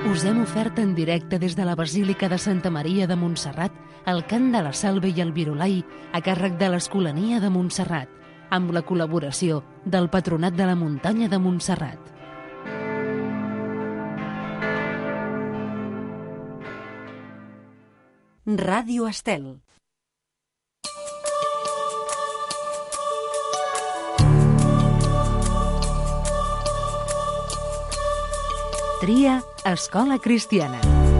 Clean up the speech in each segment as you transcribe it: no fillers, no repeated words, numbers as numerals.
Us hem ofert en directe des de la Basílica de Santa Maria de Montserrat el cant de la Salve i el Virolai a càrrec de l'Escolania de Montserrat, amb la col·laboració del Patronat de la Muntanya de Montserrat. Ràdio Estel. Tria Escola Cristiana.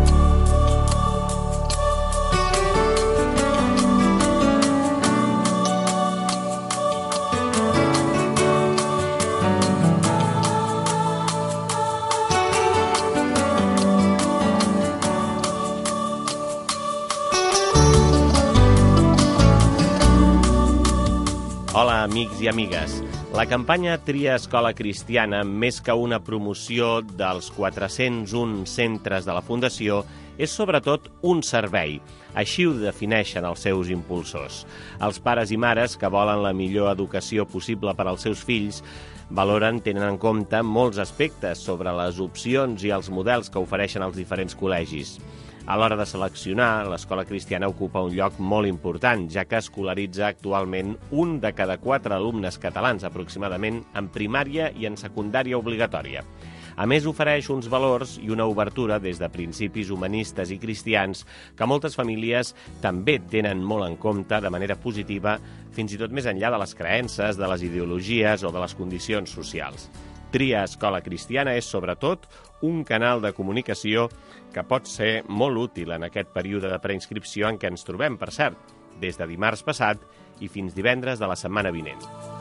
Hola, amics i amigues. La campanya Tria Escola Cristiana, més que una promoció dels 401 centres de la Fundació, és sobretot un servei. Així ho defineixen els seus impulsors. Els pares i mares que volen la millor educació possible per als seus fills tenen en compte molts aspectes sobre les opcions i els models que ofereixen els diferents col·legis. A l'hora de seleccionar, l'escola cristiana ocupa un lloc molt important, ja que escolaritza actualment 1 de cada 4 alumnes catalans, aproximadament, en primària i en secundària obligatòria. A més, ofereix uns valors i una obertura des de principis humanistes i cristians que moltes famílies també tenen molt en compte de manera positiva, fins i tot més enllà de les creences, de les ideologies o de les condicions socials. Tria Escola Cristiana és, sobretot, un canal de comunicació que pot ser molt útil en aquest període de preinscripció en què ens trobem, per cert, des de dimarts passat i fins divendres de la setmana vinent.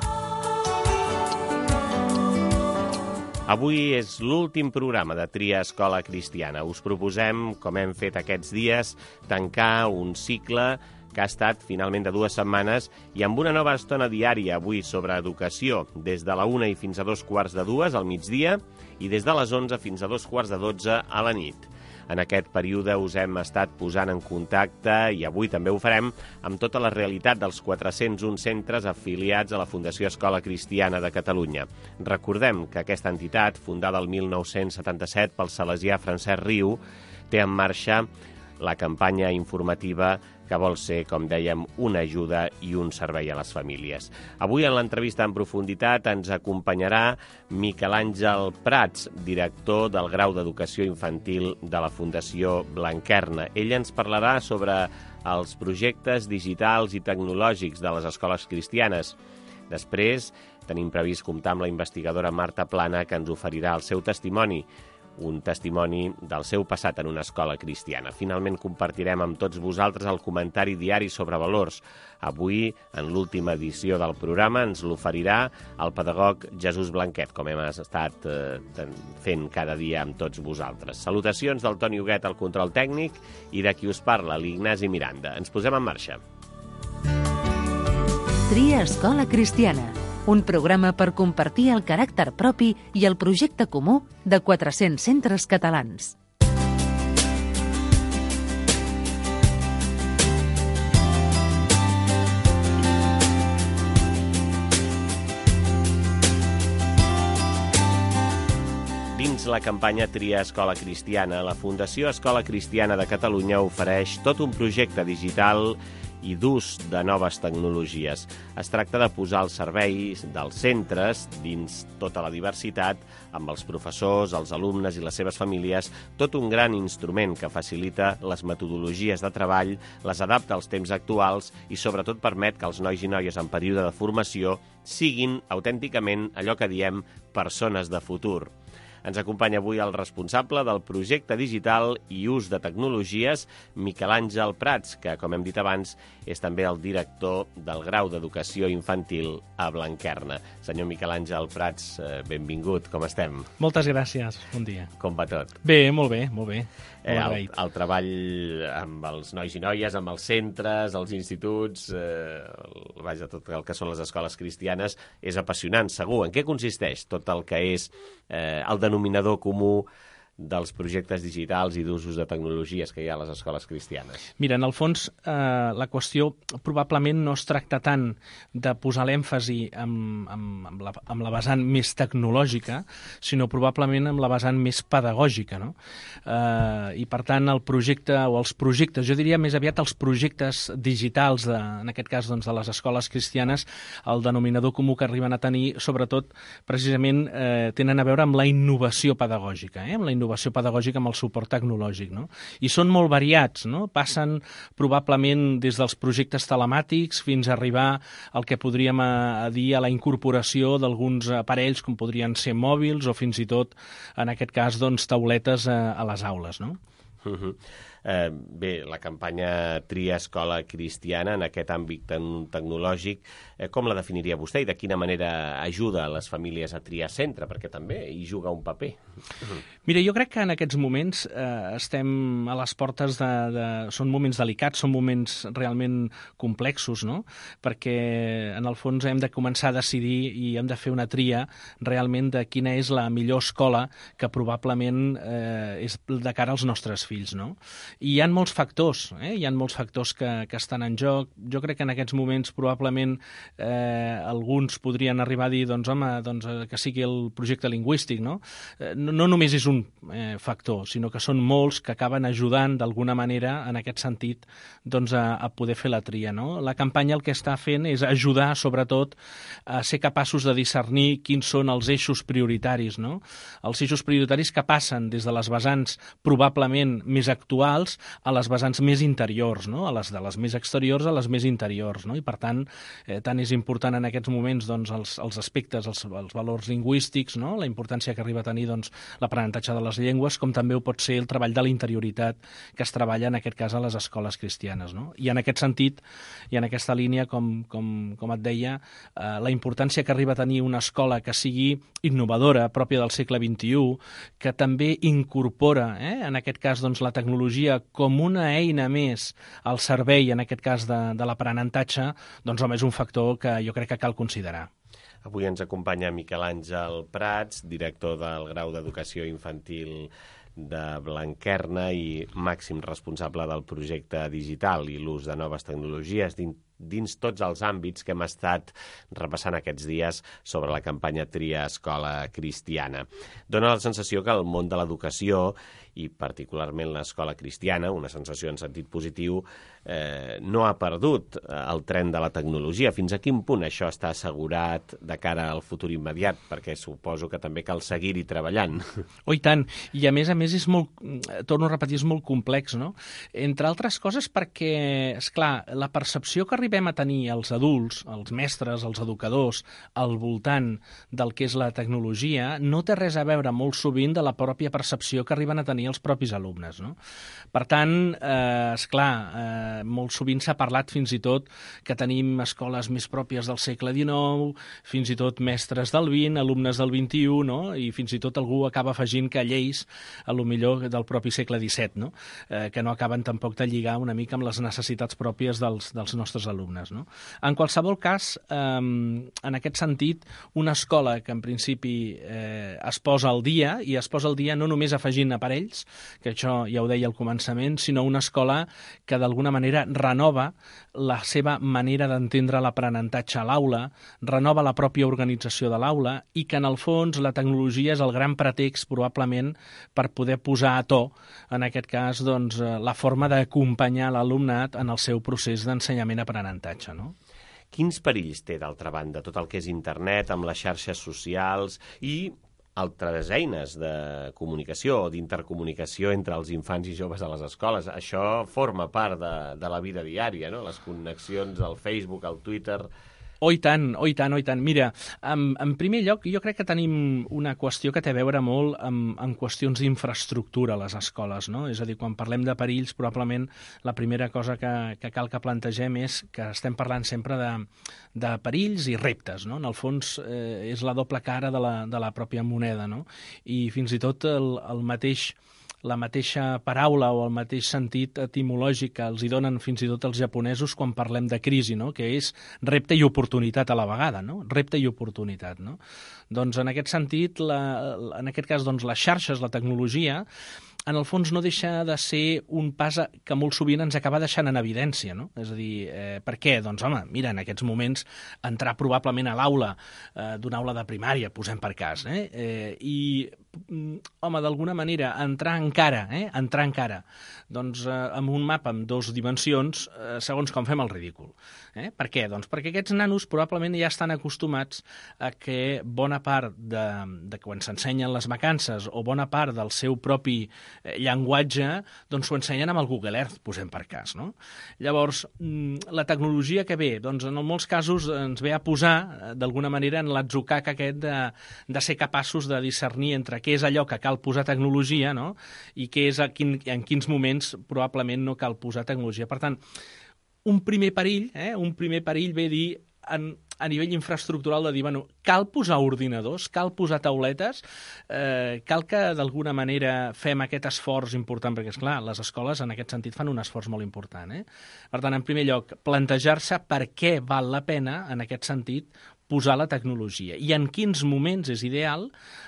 Avui és l'últim programa de Tria Escola Cristiana. Us proposem, com hem fet aquests dies, tancar un cicle que ha estat finalment de 2 setmanes i amb una nova estona diària avui sobre educació, des de la 1 i fins a 2:15 al migdia i des de les 11 fins a 2:15 a la nit. En aquest període us hem estat posant en contacte, i avui també ho farem, amb tota la realitat dels 401 centres afiliats a la Fundació Escola Cristiana de Catalunya. Recordem que aquesta entitat, fundada el 1977 pel salesià Francesc Riu, té en marxa la campanya informativa que vol ser, com dèiem, una ajuda i un servei a les famílies. Avui, en l'entrevista en profunditat, ens acompanyarà Miquel Àngel Prats, director del Grau d'Educació Infantil de la Fundació Blanquerna. Ell ens parlarà sobre els projectes digitals i tecnològics de les escoles cristianes. Després, tenim previst comptar amb la investigadora Marta Plana, que ens oferirà el seu testimoni, un testimoni del seu passat en una escola cristiana. Finalment compartirem amb tots vosaltres el comentari diari sobre valors. Avui, en l'última edició del programa, ens l'oferirà el pedagog Jesús Blanquet, com hem estat fent cada dia amb tots vosaltres. Salutacions del Toni Huguet al control tècnic i de qui us parla, l'Ignasi Miranda. Ens posem en marxa. Tria Escola Cristiana, un programa per compartir el caràcter propi i el projecte comú de 400 centres catalans. Dins la campanya Tria Escola Cristiana, la Fundació Escola Cristiana de Catalunya ofereix tot un projecte digital i d'ús de noves tecnologies. Es tracta de posar els serveis dels centres dins tota la diversitat, amb els professors, els alumnes i les seves famílies, tot un gran instrument que facilita les metodologies de treball, les adapta als temps actuals i sobretot permet que els nois i noies en període de formació siguin autènticament allò que diem persones de futur. Ens acompanya avui el responsable del projecte digital i ús de tecnologies, Miquel Àngel Prats, que, com hem dit abans, és també el director del Grau d'Educació Infantil a Blanquerna. Senyor Miquel Àngel Prats, benvingut, com estem? Moltes gràcies, bon dia. Com va tot? Bé, molt bé, molt bé. El treball amb els nois i noies, amb els centres, els instituts, vaja, tot el que són les escoles cristianes, és apassionant, segur. En què consisteix tot el que és el denominador comú dels projectes digitals i d'usos de tecnologies que hi ha a les escoles cristianes? Mira, en el fons, la qüestió probablement no es tracta tant de posar l'èmfasi amb la vessant més tecnològica, sinó probablement amb la vessant més pedagògica, no? I, per tant, el projecte o els projectes, jo diria més aviat els projectes digitals, en aquest cas doncs, de les escoles cristianes, el denominador comú que arriben a tenir, sobretot, precisament, tenen a veure amb la innovació pedagògica, amb la innovació pedagògica amb el suport tecnològic, no? I són molt variats, no? Passen probablement des dels projectes telemàtics fins a arribar al que podríem dir a la incorporació d'alguns aparells com podrien ser mòbils o fins i tot, en aquest cas, doncs, tauletes a les aules, no? Bé, la campanya Tria Escola Cristiana en aquest àmbit tecnològic, com la definiria vostè i de quina manera ajuda a les famílies a triar centre? Perquè també hi juga un paper. Mira, jo crec que en aquests moments estem a les portes són moments delicats, són moments realment complexos, no? Perquè en el fons hem de començar a decidir i hem de fer una tria realment de quina és la millor escola que probablement és de cara als nostres fills, no? I hi ha molts factors, hi ha molts factors que estan en joc. Jo crec que en aquests moments probablement alguns podrien arribar a dir doncs, home, doncs, que sigui el projecte lingüístic, no? No només és un factor, sinó que són molts que acaben ajudant d'alguna manera en aquest sentit doncs, a poder fer la tria, no? La campanya el que està fent és ajudar sobretot a ser capaços de discernir quins són els eixos prioritaris, no? Els eixos prioritaris que passen des de les vessants probablement més actuals a les vessants més interiors, no? De les més exteriors a les més interiors, no? I per tant, tant és important en aquests moments doncs, els aspectes, els valors lingüístics, no? La importància que arriba a tenir doncs, l'aprenentatge de les llengües, com també ho pot ser el treball de la interioritat que es treballa en aquest cas a les escoles cristianes, no? I en aquest sentit, i en aquesta línia, com et deia, la importància que arriba a tenir una escola que sigui innovadora, pròpia del segle XXI, que també incorpora, en aquest cas, doncs, la tecnologia com una eina més al servei, en aquest cas, de l'aprenentatge, doncs, home, és un factor que jo crec que cal considerar. Avui ens acompanya Miquel Àngel Prats, director del Grau d'Educació Infantil de Blanquerna i màxim responsable del projecte digital i l'ús de noves tecnologies dins tots els àmbits que hem estat repassant aquests dies sobre la campanya Tria Escola Cristiana. Dóna la sensació que el món de l'educació i particularment l'escola cristiana, una sensació en sentit positiu, no ha perdut el tren de la tecnologia. Fins a quin punt això està assegurat de cara al futur immediat? Perquè suposo que també cal seguir-hi treballant. Oh, i tant. I a més és molt, torno a repetir, és molt complex, no? Entre altres coses perquè, esclar, la percepció que arribem a tenir els adults, els mestres, els educadors, al voltant del que és la tecnologia, no té res a veure molt sovint de la pròpia percepció que arriben a tenir els propis alumnes, no? Per tant, esclar, molt sovint s'ha parlat fins i tot que tenim escoles més pròpies del segle XIX, fins i tot mestres del XX, alumnes del XXI, no? I fins i tot algú acaba afegint que lleis, a lo millor del propi segle XVII, no? Que no acaben tampoc de lligar una mica amb les necessitats pròpies dels nostres alumnes, no? En qualsevol cas, en aquest sentit, una escola que en principi es posa al dia, i es posa al dia no només afegint aparells, que això ja ho deia al començament, sinó una escola que d'alguna manera renova la seva manera d'entendre l'aprenentatge a l'aula, renova la pròpia organització de l'aula i que en el fons la tecnologia és el gran pretext probablement per poder posar a to, en aquest cas, doncs, la forma d'acompanyar l'alumnat en el seu procés d'ensenyament-aprenentatge, no? Quins perills té, d'altra banda, tot el que és internet, amb les xarxes socials i altres eines de comunicació o d'intercomunicació entre els infants i joves a les escoles? Això forma part de la vida diària, no? Les connexions al Facebook, al Twitter... Oh, i tant, oh, i tant, oh, i tant. Mira, en primer lloc, jo crec que tenim una qüestió que té a veure molt amb qüestions d'infraestructura a les escoles, no? És a dir, quan parlem de perills, probablement la primera cosa que cal que plantegem és que estem parlant sempre de perills i reptes, no? En el fons és la doble cara de la pròpia moneda, no? I fins i tot el mateix la mateixa paraula o el mateix sentit etimològic que els hi donen fins i tot els japonesos quan parlem de crisi, no? Que és repte i oportunitat a la vegada, no? Repte i oportunitat, no? Doncs en aquest sentit, en aquest cas, doncs, les xarxes, la tecnologia, en el fons no deixa de ser un pas que molt sovint ens acaba deixant en evidència, no? És a dir, per què? Doncs, home, mira, en aquests moments entrar probablement a l'aula d'una aula de primària, posem per cas, i, home, d'alguna manera, entrar encara, doncs amb un mapa amb 2 dimensions, segons com fem el ridícul. Per què? Doncs perquè aquests nanos probablement ja estan acostumats a que bona part de quan s'ensenyen les vacances o bona part del seu propi llenguatge, doncs ho ensenyen amb el Google Earth, posem per cas, no? Llavors, la tecnologia que ve, doncs en molts casos ens ve a posar, d'alguna manera, en l'atzucac aquest de ser capaços de discernir entre què és allò que cal posar tecnologia, no? I què és en quins moments probablement no cal posar tecnologia. Per tant, un primer perill ve a dir a nivell infraestructural de dir, bueno, cal posar ordinadors, cal posar tauletes, cal que d'alguna manera fem aquest esforç important, perquè, esclar, les escoles en aquest sentit fan un esforç molt important. Per tant, en primer lloc, plantejar-se per què val la pena, en aquest sentit, posar la tecnologia i en quins moments és ideal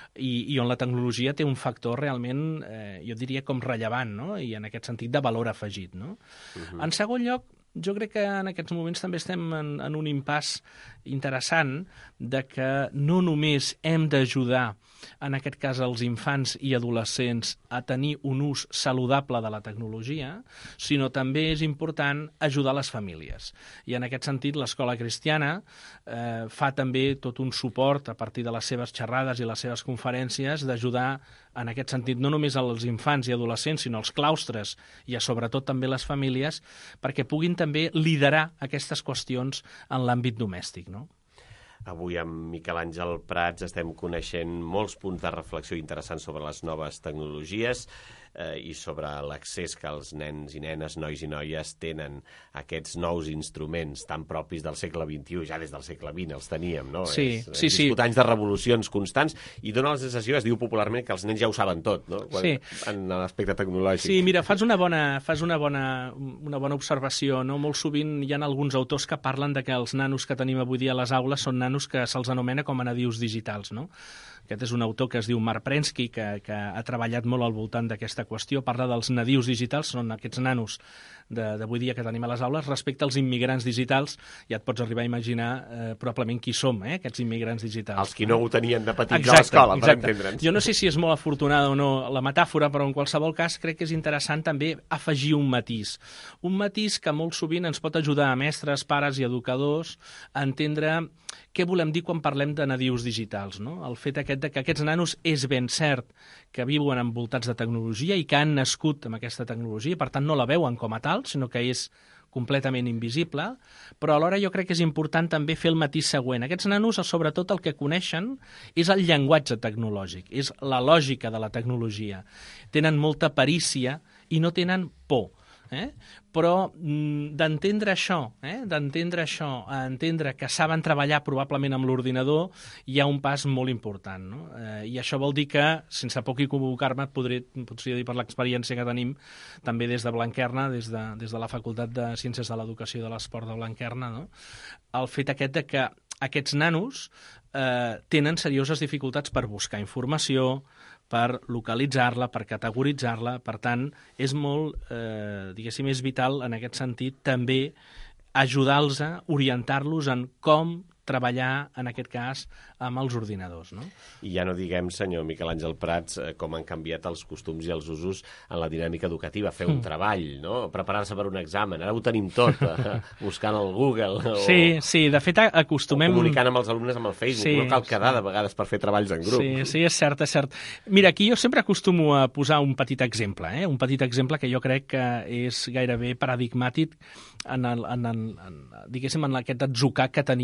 i on la tecnologia té un factor realment, jo diria, com rellevant, no? I en aquest sentit de valor afegit, no? En segon lloc, jo crec que en aquests moments també estem en un impàs interessant de que no només hem d'ajudar, en aquest cas els infants i adolescents, a tenir un ús saludable de la tecnologia, sinó també és important ajudar les famílies. I en aquest sentit l'Escola Cristiana fa també tot un suport a partir de les seves xerrades i les seves conferències d'ajudar en aquest sentit no només als infants i adolescents, sinó als claustres i sobretot també les famílies, perquè puguin també liderar aquestes qüestions en l'àmbit domèstic, no? Avui amb Miquel Àngel Prats estem coneixent molts punts de reflexió interessants sobre les noves tecnologies i sobre l'accés que els nens i nenes, nois i noies tenen a aquests nous instruments tan propis del segle XXI, ja des del segle XX els teníem, no? Sí. Viscut anys de revolucions constants i dona la sensació, es diu popularment, que els nens ja ho saben tot, no? Sí. En l'aspecte tecnològic. Sí, mira, fas una bona observació, no? Molt sovint hi ha alguns autors que parlen de que els nanos que tenim avui dia a les aules són nanos que se'ls anomena com a nadius digitals, no? Aquest és un autor que es diu Marc Prensky, que ha treballat molt al voltant d'aquesta qüestió, parla dels nadius digitals, són aquests nanos d'avui dia que tenim a les aules, respecte als immigrants digitals, ja et pots arribar a imaginar probablement qui som, aquests immigrants digitals. Els qui no ho tenien de petits a l'escola, per entendre'ns. Jo no sé si és molt afortunada o no la metàfora, però en qualsevol cas crec que és interessant també afegir un matís. Un matís que molt sovint ens pot ajudar a mestres, pares i educadors a entendre què volem dir quan parlem de nadius digitals, no? El fet aquest de que aquests nanos és ben cert que viuen envoltats de tecnologia i que han nascut amb aquesta tecnologia, per tant no la veuen com a tal, sinó que és completament invisible, però alhora jo crec que és important també fer el matís següent. Aquests nanos, sobretot, el que coneixen és el llenguatge tecnològic, és la lògica de la tecnologia. Tenen molta perícia i no tenen por. Però d'entendre això, a entendre que saben treballar probablement amb l'ordinador, hi ha un pas molt important, no? I això vol dir que, sense poc equivocar-me, podria dir per l'experiència que tenim també des de Blanquerna, des de la Facultat de Ciències de l'Educació i de l'Esport de Blanquerna, no? El fet aquest de que aquests nanos tenen serioses dificultats per buscar informació, per localitzar-la, per categoritzar-la. Per tant, és molt, diguéssim, és vital en aquest sentit també ajudar-los, orientar-los en com treballar, en aquest cas, amb els ordinadors, no? I ja no diguem, senyor Miquel Àngel Prats, com han canviat els costums i els usos en la dinàmica educativa, fer un treball, no? Preparar-se per un examen. Ara ho tenim tot, buscant al Google. Sí, de fet acostumem... O comunicant amb els alumnes amb el Facebook. No cal quedar de vegades per fer treballs en grup. Sí, és cert. Mira, aquí jo sempre acostumo a posar un petit exemple, un petit exemple que jo crec que és gairebé paradigmàtic diguéssim, en aquest atzucac que tenim al davant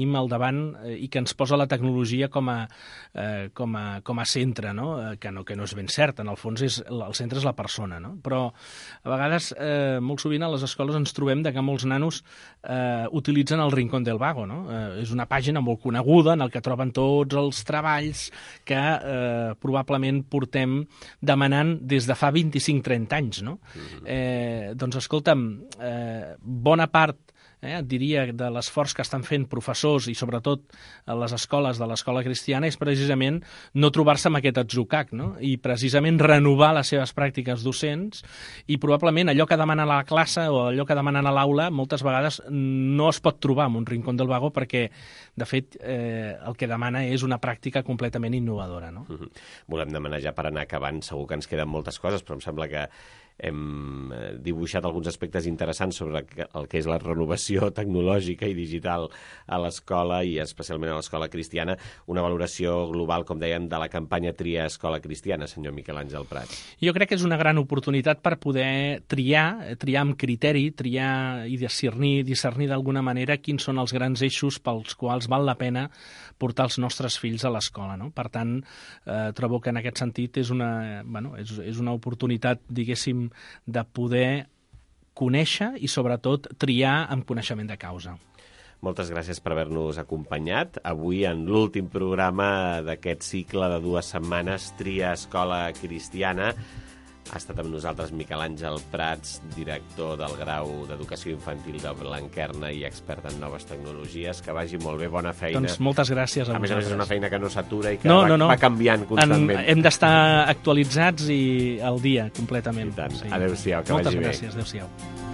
endavant i que ens posa la tecnologia com a centre, no? Que no és ben cert, en el fons el centre és la persona, no? Però a vegades, molt sovint a les escoles ens trobem que molts nanos utilitzen el Rincón del Vago, no? És una pàgina molt coneguda en el que troben tots els treballs que probablement portem demanant des de fa 25-30 anys, no? Doncs escolta'm, bona part, diria, de l'esforç que estan fent professors i sobretot a les escoles de l'escola cristiana és precisament no trobar-se amb aquest atzucac, no? I precisament renovar les seves pràctiques docents i probablement allò que demanen a la classe o allò que demanen a l'aula moltes vegades no es pot trobar en un Rincón del Vago perquè, de fet, el que demana és una pràctica completament innovadora, no? Volem demanar ja per anar acabant, segur que ens queden moltes coses, però em sembla que hem dibuixat alguns aspectes interessants sobre el que és la renovació tecnològica i digital a l'escola i especialment a l'escola cristiana. Una valoració global, com dèiem, de la campanya Tria Escola Cristiana, senyor Miquel Àngel Prats. Jo crec que és una gran oportunitat per poder triar amb criteri, triar i discernir d'alguna manera quins són els grans eixos pels quals val la pena portar els nostres fills a l'escola, no? Per tant, trobo que en aquest sentit és una oportunitat, diguéssim, de poder conèixer i, sobretot, triar amb coneixement de causa. Moltes gràcies per haver-nos acompanyat. Avui, en l'últim programa d'aquest cicle de 2 setmanes, Tria Escola Cristiana, ha estat amb nosaltres Miquel Àngel Prats, director del grau d'Educació Infantil de Blanquerna i expert en noves tecnologies. Que vagi molt bé, bona feina. Doncs moltes gràcies a vosaltres. A més, és una feina que no s'atura i que va canviant constantment. Hem d'estar actualitzats i al dia, completament. I tant. Sí. Adéu-siau, que vagi bé. Moltes gràcies, adéu-siau.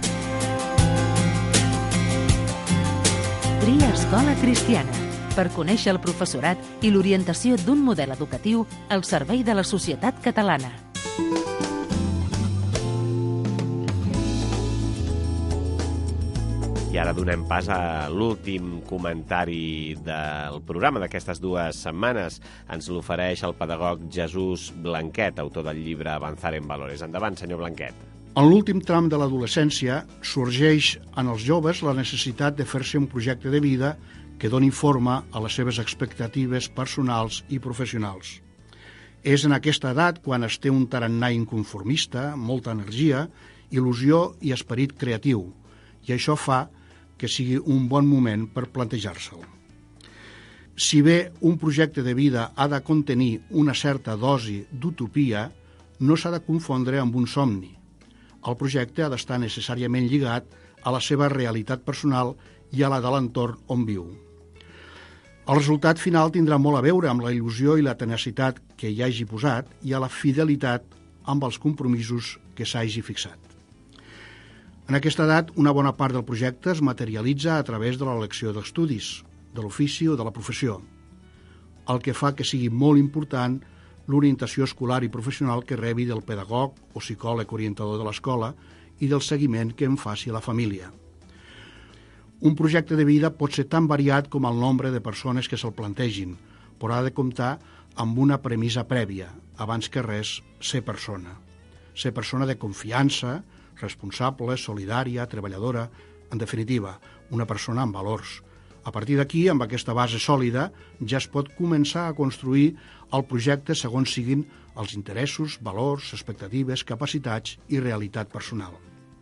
Tria Escola Cristiana, per conèixer el professorat i l'orientació d'un model educatiu al servei de la societat catalana. I ara donem pas a l'últim comentari del programa d'aquestes 2 setmanes. Ens l'ofereix el pedagog Jesús Blanquet, autor del llibre Avanzar en Valores. Endavant, senyor Blanquet. En l'últim tram de l'adolescència sorgeix en els joves la necessitat de fer-se un projecte de vida que doni forma a les seves expectatives personals i professionals. És en aquesta edat quan es té un tarannà inconformista, molta energia, il·lusió i esperit creatiu, i això fa que sigui un bon moment per plantejar-se'l. Si bé un projecte de vida ha de contenir una certa dosi d'utopia, no s'ha de confondre amb un somni. El projecte ha d'estar necessàriament lligat a la seva realitat personal i a la de l'entorn on viu. El resultat final tindrà molt a veure amb la il·lusió i la tenacitat que hi hagi posat i a la fidelitat amb els compromisos que s'hagi fixat. En aquesta edat, una bona part del projecte es materialitza a través de l'elecció d'estudis, de l'ofici o de la professió, el que fa que sigui molt important l'orientació escolar i professional que rebi del pedagog o psicòleg orientador de l'escola i del seguiment que en faci la família. Un projecte de vida pot ser tan variat com el nombre de persones que se'l plantegin, però ha de comptar amb una premissa prèvia, abans que res, ser persona. Ser persona de confiança, responsable, solidària, treballadora, en definitiva, una persona amb valors. A partir d'aquí, amb aquesta base sòlida, ja es pot començar a construir el projecte segons siguin els interessos, valors, expectatives, capacitats i realitat personal.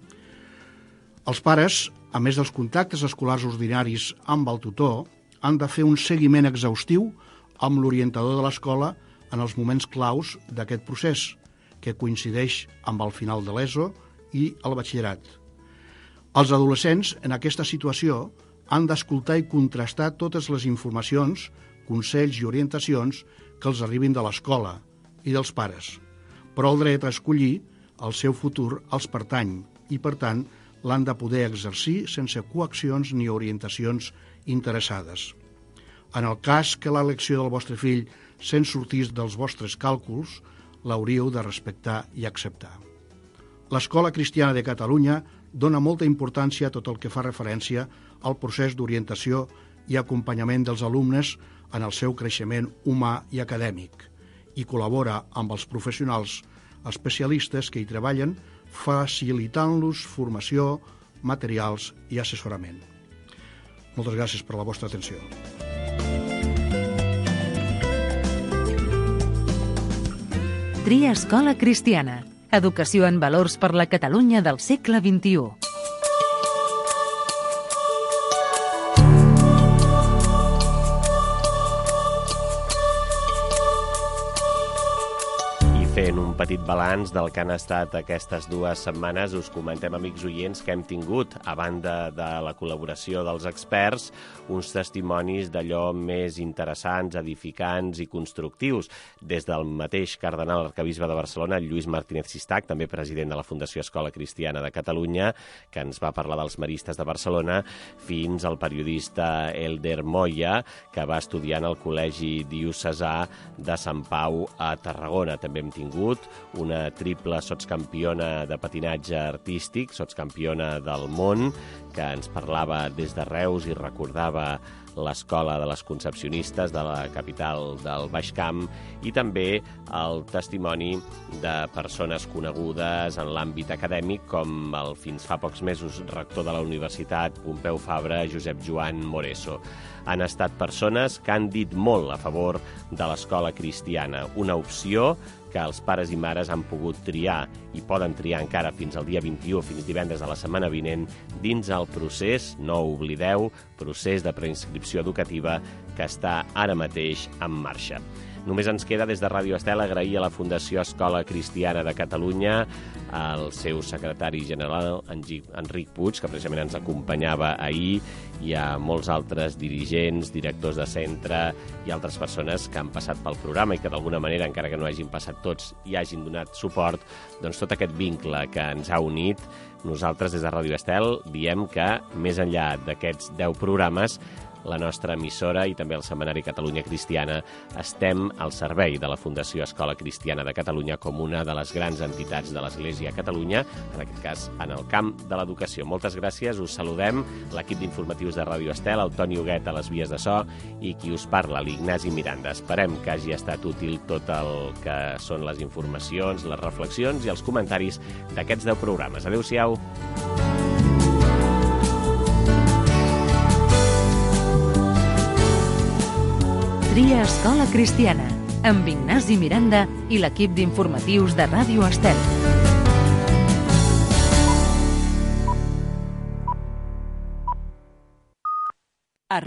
Els pares, a més dels contactes escolars ordinaris amb el tutor, han de fer un seguiment exhaustiu amb l'orientador de l'escola en els moments claus d'aquest procés, que coincideix amb el final de l'ESO i el batxillerat. Els adolescents, en aquesta situació, han d'escoltar i contrastar totes les informacions, consells i orientacions que els arribin de l'escola i dels pares, però el dret a escollir el seu futur els pertany i, per tant, l'han de poder exercir sense coaccions ni orientacions interessades. En el cas que l'elecció del vostre fill se'n sortís dels vostres càlculs, l'hauríeu de respectar i acceptar. L'Escola Cristiana de Catalunya dona molta importància a tot el que fa referència al procés d'orientació i acompanyament dels alumnes en el seu creixement humà i acadèmic i col·labora amb els professionals especialistes que hi treballen facilitant-los formació, materials i assessorament. Moltes gràcies per la vostra atenció. Tria Escola Cristiana. Educació en valors per la Catalunya del segle XXI. Fent un petit balanç del que han estat aquestes 2 setmanes, us comentem, amics oients, que hem tingut, a banda de la col·laboració dels experts, uns testimonis d'allò més interessants, edificants i constructius, des del mateix cardenal arquebisbe de Barcelona, Lluís Martínez Sistac, també president de la Fundació Escola Cristiana de Catalunya, que ens va parlar dels maristes de Barcelona, fins al periodista Elder Moya, que va estudiar en el Col·legi Diocesà de Sant Pau a Tarragona. També hem tingut una triple sotscampiona de patinatge artístic, sotscampiona del món, que ens parlava des de Reus i recordava l'Escola de les Concepcionistes de la capital del Baix Camp, i també el testimoni de persones conegudes en l'àmbit acadèmic, com el fins fa pocs mesos rector de la Universitat Pompeu Fabra, Josep Joan Moreso. Han estat persones que han dit molt a favor de l'escola cristiana, una opció que els pares i mares han pogut triar i poden triar encara fins al dia 21, fins divendres de la setmana vinent, dins el procés, no ho oblideu, procés de preinscripció educativa que està ara mateix en marxa. Només ens queda des de Ràdio Estel agrair a la Fundació Escola Cristiana de Catalunya, al seu secretari general, Enric Puig, que precisament ens acompanyava ahir, i a molts altres dirigents, directors de centre i altres persones que han passat pel programa i que d'alguna manera, encara que no hagin passat tots i hagin donat suport, doncs tot aquest vincle que ens ha unit. Nosaltres des de Ràdio Estel diem que, més enllà d'aquests 10 programes, la nostra emissora i també el Setmanari Catalunya Cristiana estem al servei de la Fundació Escola Cristiana de Catalunya com una de les grans entitats de l'Església a Catalunya, en aquest cas en el camp de l'educació. Moltes gràcies, us saludem, l'equip d'informatius de Ràdio Estel, el Toni Huguet a les vies de so i qui us parla, l'Ignasi Miranda. Esperem que hagi estat útil tot el que són les informacions, les reflexions i els comentaris d'aquests 10 programes. Adéu-siau. Tria Escola Cristiana, amb Ignasi Miranda i l'equip d'informatius de Ràdio Estel.